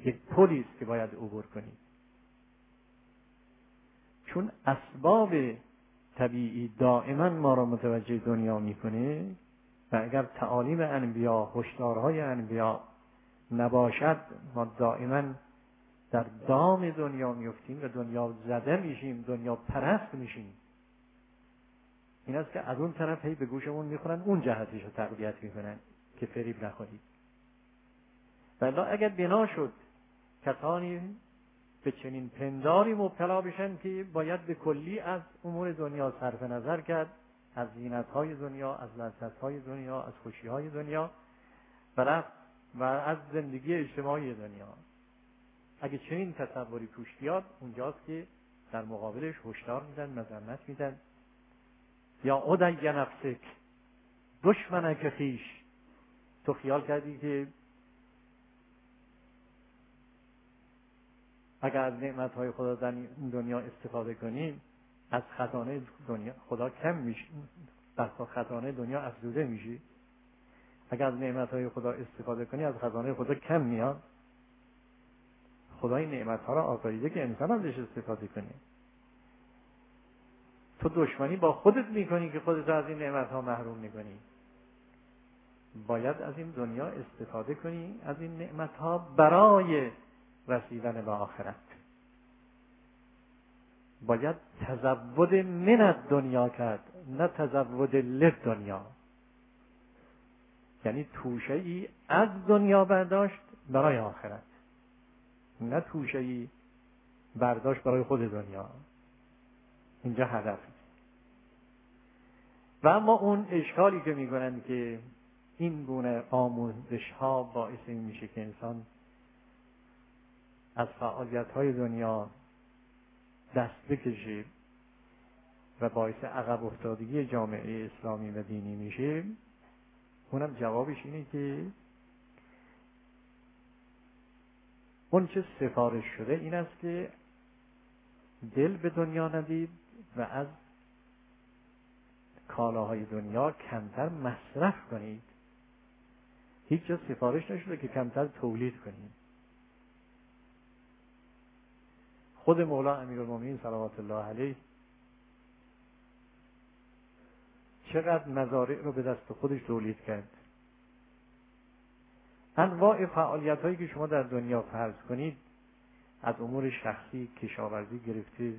یک پلی است که باید عبور کنید. چون اسباب طبیعی دائما ما را متوجه دنیا میکنه و اگر تعالیم انبیا، هشدارهای انبیا نباشد ما دائما در دام دنیا میفتیم و دنیا زده میشیم، دنیا پرست میشیم. این است که از اون طرف هی به گوشمون میخورن، اون جهتش رو تقویت میکنن که فریب نخورید. ولی اگر بنا شد کسانی به چنین پنداری مبتلا بشن که باید به کلی از امور دنیا صرف نظر کرد، از زینت‌های دنیا، از لذت‌های دنیا، از خوشی‌های دنیا و از زندگی اجتماعی دنیا، اگه چنین تصوری توش بیاد، اونجاست که در مقابلش هشدار میدن، مذمت میدن. یا ادعی نفسک، دشمنک خویش. تو خیال کردی که اگر از نعمت‌های خدا در این دنیا استفاده کنیم از خزانه دنیا خدا کم میشه، در خزانه دنیا افزوده میشی؟ اگر از نعمت‌های خدا استفاده کنی از خزانه خدا کم میاد؟ خدا این نعمت‌ها را آفریده که انسان ازش استفاده کنه. تو دشمنی با خودت میکنی که خودت از این نعمت‌ها محروم میکنی. باید از این دنیا استفاده کنی، از این نعمت‌ها برای رسیدن به آخرت. باید تزود من دنیا کرد، نه تزود لدنیا. یعنی توشه‌ای از دنیا برداشت برای آخرت، نه توشه‌ای برداشت برای خود دنیا. اینجا هدف. و اما اون اشکالی که میکنن که این گونه آموزش ها باعث این میشه که انسان از فعالیت های دنیا دست بکشه و باعث عقب افتادگی جامعه اسلامی و دینی میشه، اونم جوابش اینه که اون چه سفارش شده این است که دل به دنیا ندید و از کالاهای دنیا کمتر مصرف کنید. هیچ جا سفارش نشده که کمتر تولید کنید. خود مولا امیرالمومنین صلوات الله علیه چقدر مزارع رو به دست خودش تولید کرد. انواع فعالیت هایی که شما در دنیا فرض کنید، از امور شخصی، کشاورزی گرفته،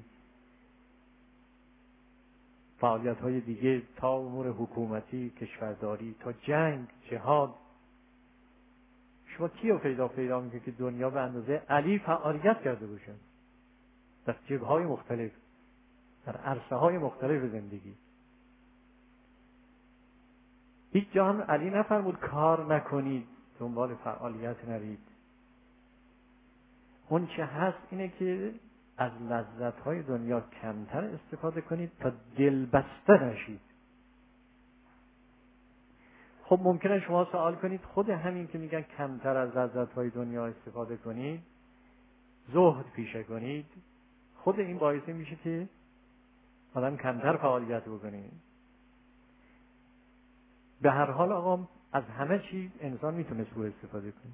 فعالیت های دیگه تا امور حکومتی، کشورداری، تا جنگ، جهاد، شما کیو پیدا میکنید که دنیا به اندازه علی فعالیت کرده باشه در جبهه‌های مختلف، در عرصه‌های مختلف زندگی؟ هیچ جا هم علی نفرمود کار نکنید، دنبال فعالیت نرید. اون چه هست اینه که از لذت‌های دنیا کمتر استفاده کنید تا دل بسته نشید. خب ممکنه شما سوال کنید خود همین که میگن کمتر از لذت‌های دنیا استفاده کنید، زهد پیشه کنید، خود این باعث میشه که آدم کمتر فعالیت بکنه. به هر حال آقا از همه چیز انسان میتونه سوء استفاده کنه.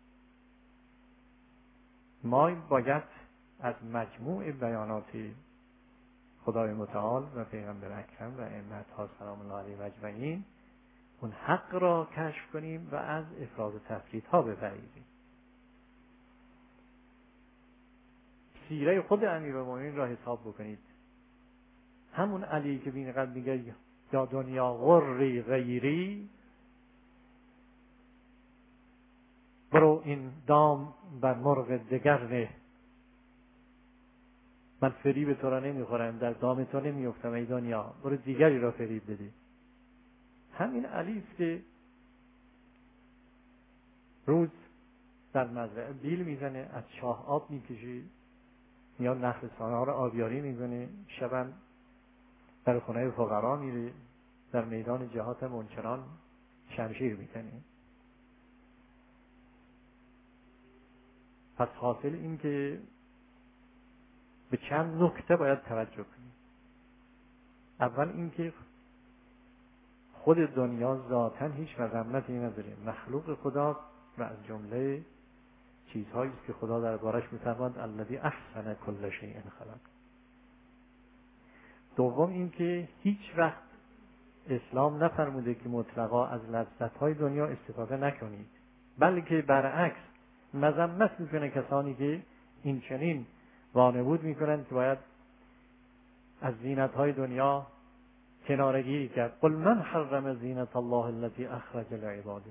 ما باید از مجموع بیانات خدای متعال و پیغمبر اکرم و ائمه‌ها سلام الله علیهم اجمعین اون حق را کشف کنیم و از افراط و تفریط ها بپرهیزیم. سیره خود امیرالمومنین را حساب بکنید. همون علی که اینقدر میگه یا دنیا غری غیری، برو این دام بر مرغ دگر نه. من فریب تو را نمیخورم، در دام تو نمیفتم ای دنیا، برو دیگری را فریب بده. همین علی است که روز در مزرعه بیل میزنه، از چاه آب میکشه، میاد نخلستانه ها را آبیاری میکنه، شبم در خونه فقرا میره، در میدان جهات منکران شمشیر میکنه. پس حاصل این که به چند نکته باید توجه کنیم. اول این که خود دنیا ذاتاً هیچ مذمتی نداره، مخلوق خدا و از جمله چیزهایی است که خدا دربارش می‌فرماید الذی احسن کل شیء خلق. دوم این که هیچ وقت اسلام نفرموده که مطلقا از لذت‌های دنیا استفاده نکنید، بلکه برعکس مذمت میکنه کسانی که این چنین وانمود میکنند که باید از زینت‌های دنیا کناره‌گیری کرد. قل من حرم زینت الله التي اخرج لعباده.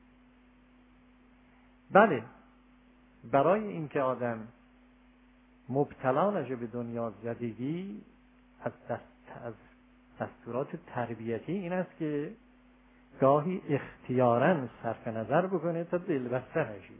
بله، برای اینکه آدم مبتلا نشه به دنیا زدگی، از دستورات تربیتی این است که گاهی اختیاراً صرف نظر بکنه تا دلبسته نشه.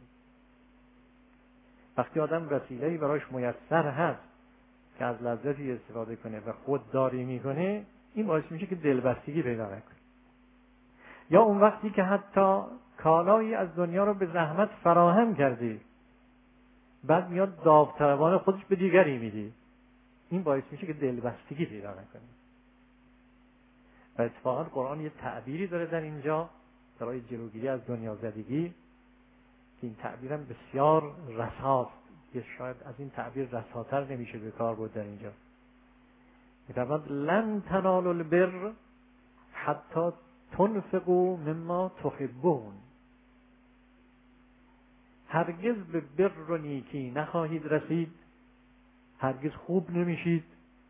وقتی آدم وسیله‌ای براش میسر هست که از لذتی استفاده کنه و خودداری میکنه، این باعث میشه که دلبستگی پیدا نکنه. یا اون وقتی که حتی کالایی از دنیا رو به زحمت فراهم کرده، بعد میاد داوطلبانه خودش به دیگری میده، این باعث میشه که دلبستگی پیدا نکنه. و اتفاقا قرآن یه تعبیری داره در اینجا برای جلوگیری از دنیا زدگی که این تعبیرم بسیار رساست، یه شاید از این تعبیر رساتر نمیشه به کار برد در اینجا. می‌فرماد لن تنالوا البر حتی تنفقوا مما تحبون. هرگز به بر و نیکی نخواهید رسید، هرگز خوب نمیشید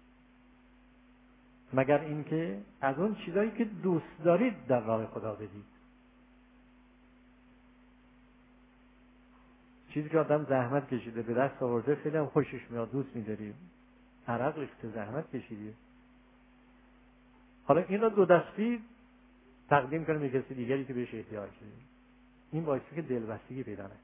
مگر اینکه از اون چیزایی که دوست دارید در راه خدا بدید. چیزی که آدم زحمت کشیده به دست آورده، خیلی هم خوشش میاد، دوست می‌داری، عرق ریخته، زحمت کشیدی، حالا این را دو دستی تقدیم کنه به کسی دیگری که بهش احتیاج داره، این باعث میشه که دلبستگی پیدا نکنه.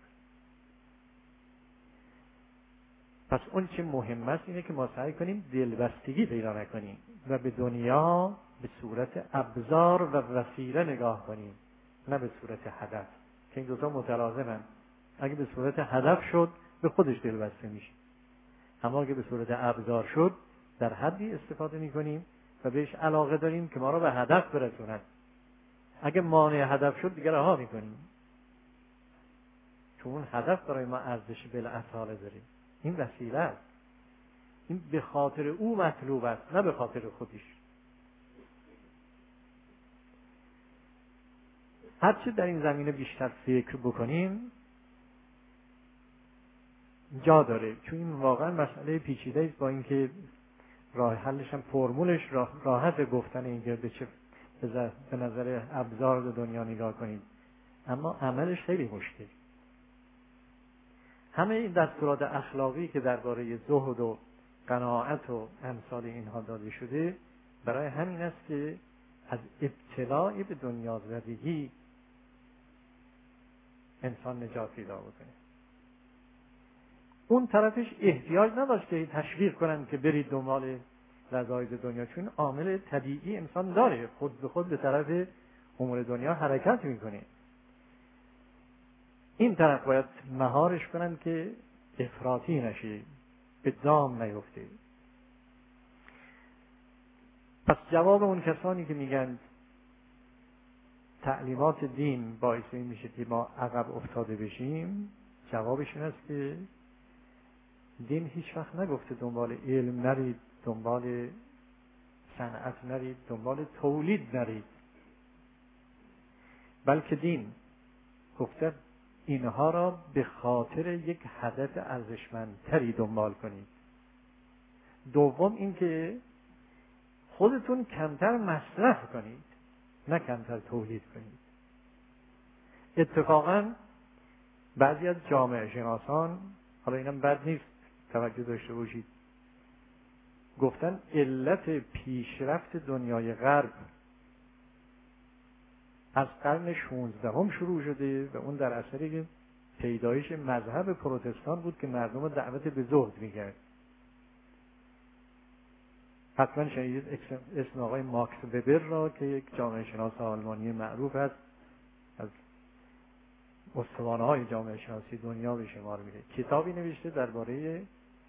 پس اون چه مهم است اینه که ما سعی کنیم دلبستگی پیدا نکنیم و به دنیا به صورت ابزار و وسیله نگاه کنیم، نه به صورت هدف، که این دوتا متلازمن. اگه به صورت هدف شد به خودش دلبسته میشه، اما اگه به صورت ابزار شد در حدی استفاده میکنیم و بهش علاقه داریم که ما رو به هدف برسوند. اگه مانع هدف شد دیگه رها میکنیم، چون اون هدف برای ما ارزش بالاصاله داره. این وسیله است، این به خاطر او مطلوب است، نه به خاطر خودش. هرچی در این زمینه بیشتر فکر بکنیم جا داره، چون این واقعا مسئله پیچیده است، با اینکه راه حلش هم فرمولش راحت گفتن اینکه به نظر ابزار دنیا نگاه کنید، اما عملش خیلی مشکل. همه این دستورات اخلاقی که درباره زهد و قناعت و امثال اینها داده شده برای همین است که از ابتلاء به دنیا زدگی انسان نجات پیدا بکنه. اون طرفش احتیاج نداشت که تشویق کنن که برید دنبال لذایذ دنیا، چون عامل طبیعی انسان داره، خود به خود به طرف امور دنیا حرکت میکنه. این طرف باید مهارش کنن که افراطی نشه، به دام نیفته. پس جواب اون کسانی که میگن تعلیمات دین باعث این میشه که ما عقب افتاده بشیم، جوابش این است که دین هیچ وقت نگفته دنبال علم نرید، دنبال صنعت نرید، دنبال تولید نرید، بلکه دین گفته اینها را به خاطر یک هدف ارزشمندتری دنبال کنید. دوم اینکه خودتون کمتر مصرف کنید، نه کمتر تولید کنید. اتفاقا بعضی از جامعه شناسان، حالا اینم بد نیست توجه داشته باشید، گفتن علت پیشرفت دنیای غرب از قرن 16 شروع شده و اون در اثر پیدایش مذهب پروتستان بود که مردم رو دعوت به زهد میکرد. حتما شنیدید اسم آقای ماکس وبر را که یک جامعه شناس آلمانی معروف است، از استوانه‌های جامعه شناسی دنیا به شمار میره. کتابی نوشته درباره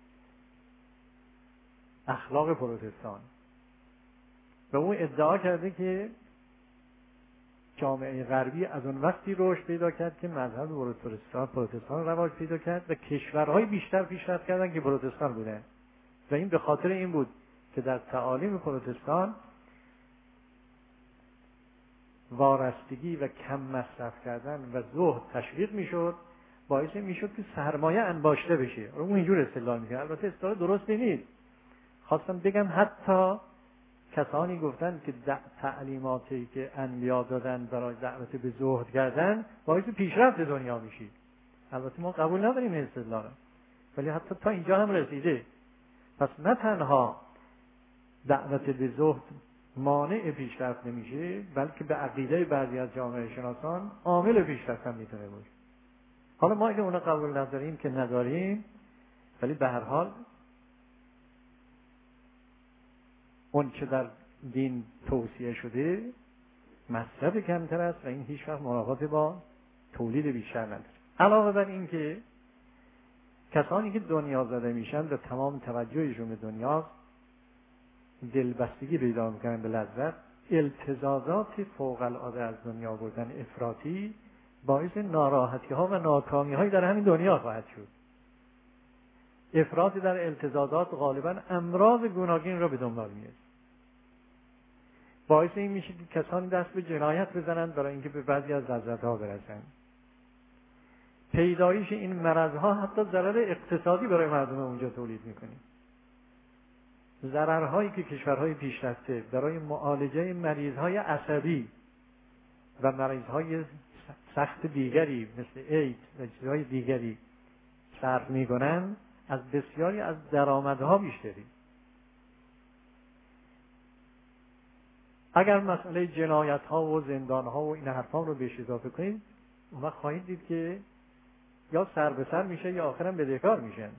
اخلاق پروتستان و اون ادعا کرده که جامعه غربی از اون وقتی رشد پیدا کرد که مذهب پروتستان رواج پیدا کرد و کشورهای بیشتر پیشرفت کردن که پروتستان بودن و این به خاطر این بود که در تعالیم پروتستان وارستگی و کم مصرف کردن و زهد تشویق میشد، باعث میشد که سرمایه انباشته بشه. اون اینجور استدلال میکنه، البته استدلال درستی نیست. خواستم بگم حتی کسانی گفتن که تعلیماتی که انبیا دادن برای دعوت به زهد کردن باعث پیشرفت دنیا میشه. البته ما قبول نداریم این استدلال، ولی حتی تا اینجا هم رسیده. پس نه تنها دعوت به زهد مانع پیشرفت نمیشه، بلکه به عقیده بعضی از جامعه شناسان عامل پیشرفت هم میتونه باشه. حالا ما اگه اونا قبول نداریم که نداریم، ولی به هر حال اون چه در دین توصیه شده مصرف کمتر است و این هیچ وقت منافات با تولید بیشتر نداره. علاوه بر این که کسانی که دنیا زده میشن و تمام توجهشون به دنیاست، دلبستگی پیدا میکنن به لذت، التزازات فوق العاده از دنیا بردن افراطی باعث ناراحتی ها و ناکامی های در همین دنیا خواهد شد. افراط در التزازات غالبا امراض گوناگون را به دنبال میاره. باعث این میشه که کسانی دست به جنایت بزنند برای اینکه به بعضی از لذت‌ها برسند. پیدایش این مرضها حتی ضرر اقتصادی برای مردم اونجا تولید میکنه. ضررهایی که کشورهای پیشرفته برای معالجه مریضهای عصبی و مریضهای سخت دیگری مثل ایدز و چیزهای دیگری صرف میکنن از بسیاری از درآمدها بیشتری. اگر مسئله جنایت‌ها و زندان‌ها و این حرفا رو بهش اضافه کنید، اون وقت خواهید دید که یا سر به سر میشه یا آخرا بدهکار میشن.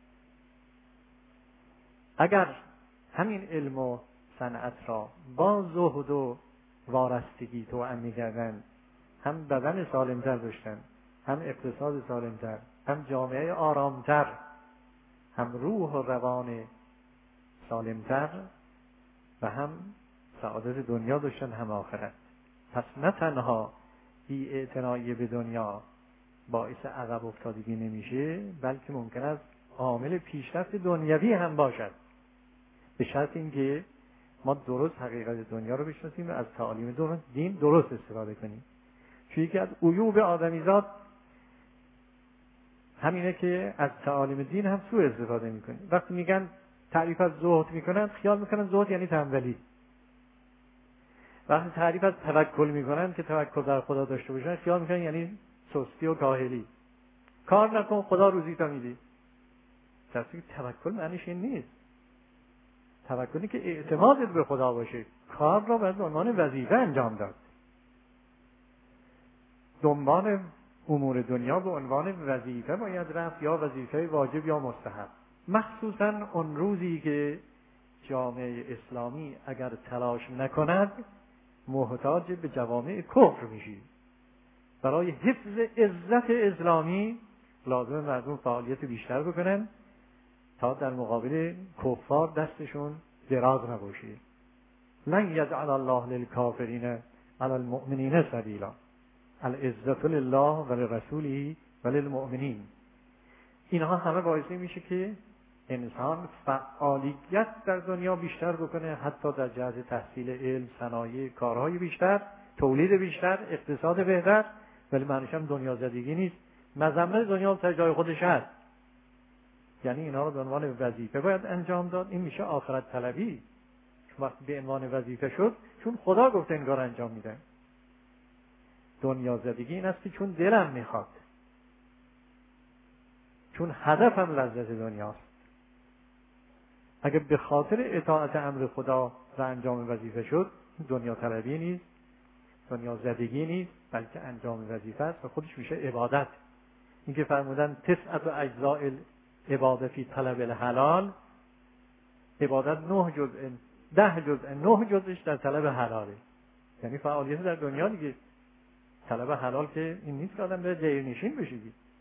اگر همین علم و صنعت را با زهد و وارستگی توأم می‌کردن، هم بدن سالمتر داشتن، هم اقتصاد سالمتر، هم جامعه آرامتر، هم روح و روان سالمتر و هم سعادت دنیا داشتن، هم آخرت. پس نه تنها بی‌اعتنایی به دنیا باعث عقب افتادگی نمیشه، بلکه ممکن است عامل پیشرفت دنیوی هم باشد، به شرط اینکه ما درست حقیقت دنیا رو بشناسیم و از تعالیم دین درست استفاده کنیم. چون یکی از عیوب آدمیزاد همینه که از تعالیم دین هم سوء استفاده میکنیم. وقتی میگن تعریف از زهد میکنن، خیال میکنن زهد یعنی تنبلی. وقتی تعریف از توکل میکنن که توکل در خدا داشته باشن، خیال میکنن یعنی سستی و کاهلی. کار نکن خدا روزیت میده. در حالی که توکل معنیش این نیست. توکلی که اعتمادت به خدا باشه، کار را به عنوان وظیفه انجام داد. دنبال امور دنیا به عنوان وظیفه باید رفت، یا وظیفه واجب یا مستحب. مخصوصا اون روزی که جامعه اسلامی اگر تلاش نکند محتاج به جوامع کفر میشی. برای حفظ عزت اسلامی لازم مردم فعالیت بیشتر بکنن تا در مقابل کفار دستشون دراز نباشه. لن یجعل الله للکافرین علی المؤمنین سبیلا، العزة لله ولرسوله وللمؤمنین. اینها همه باعث میشه که انسان فعالیت در دنیا بیشتر بکنه، حتی در جهت تحصیل علم، صنایع، کارهای بیشتر، تولید بیشتر، اقتصاد بهتر. ولی معنیش هم دنیا زدگی نیست. مذمت دنیا سر جای خودش هست، یعنی اینا رو به عنوان وظیفه باید انجام داد. این میشه آخرت طلبی. چون وقتی به عنوان وظیفه شد، چون خدا گفته این کار انجام میدن. دنیا زدگی این است که چون دلم میخواد، چون هدفم لذت دنیاست. اگر به خاطر اطاعت امر خدا و انجام وظیفه شد، دنیا طلبی نیست، دنیا زدگی نیست، بلکه انجام وظیفه است و خودش میشه عبادت. این که فرمودن تسعة اجزاء العبادة فی طلب الحلال، عبادت 9 جزء 10 جزء 9 جزءش در طلب حلاله. یعنی فعالیت در دنیا دیگه. طلب حلال که این نیست که آدم به جایرنشین بشه،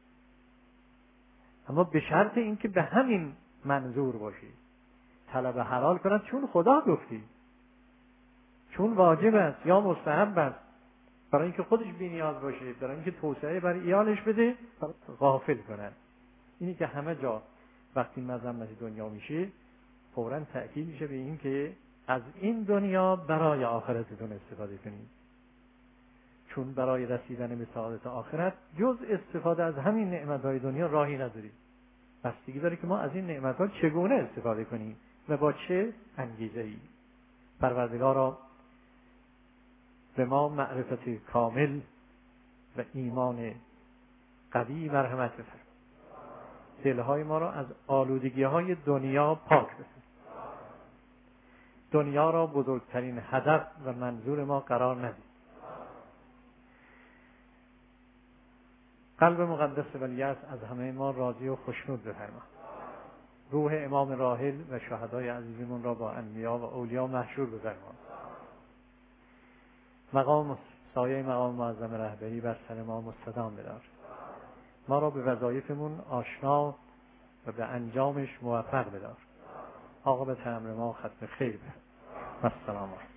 اما به شرط اینکه به همین منظور باشی، طلب حلال کنند چون خدا گفتی، چون واجب است یا مستحب است. برای اینکه خودش بی‌نیاز باشه، برای اینکه توسعه برای ایالش بده، غافل کنن. اینی که همه جا وقتی مذمت دنیا میشه فوراً تأکید میشه به این که از این دنیا برای آخرتتون استفاده کنید، چون برای رسیدن به سعادت آخرت جز استفاده از همین نعمت‌های دنیا راهی ندارید. بستگی داره که ما از این نعمت‌ها چگونه استفاده کنیم و با چه انگیزه‌ای. پروردگارا به ما معرفت کامل و ایمان قوی مرحمت بفرما. دلهای ما را از آلودگی‌های دنیا پاک بساز. دنیا را بزرگترین هدف و منظور ما قرار ندید. قلب مقدس ولیعصر از همه ما راضی و خوشنود بفرما. روح امام راحل و شهدای عزیزمون را با انبیا و اولیا محشور بفرما. سایه مقام معظم رهبری بر سر ما مستدام بدار. ما را به وظایفمون آشنا و به انجامش موفق بدار. عاقبت امر ما ختم خیر بده. السلام علیکم.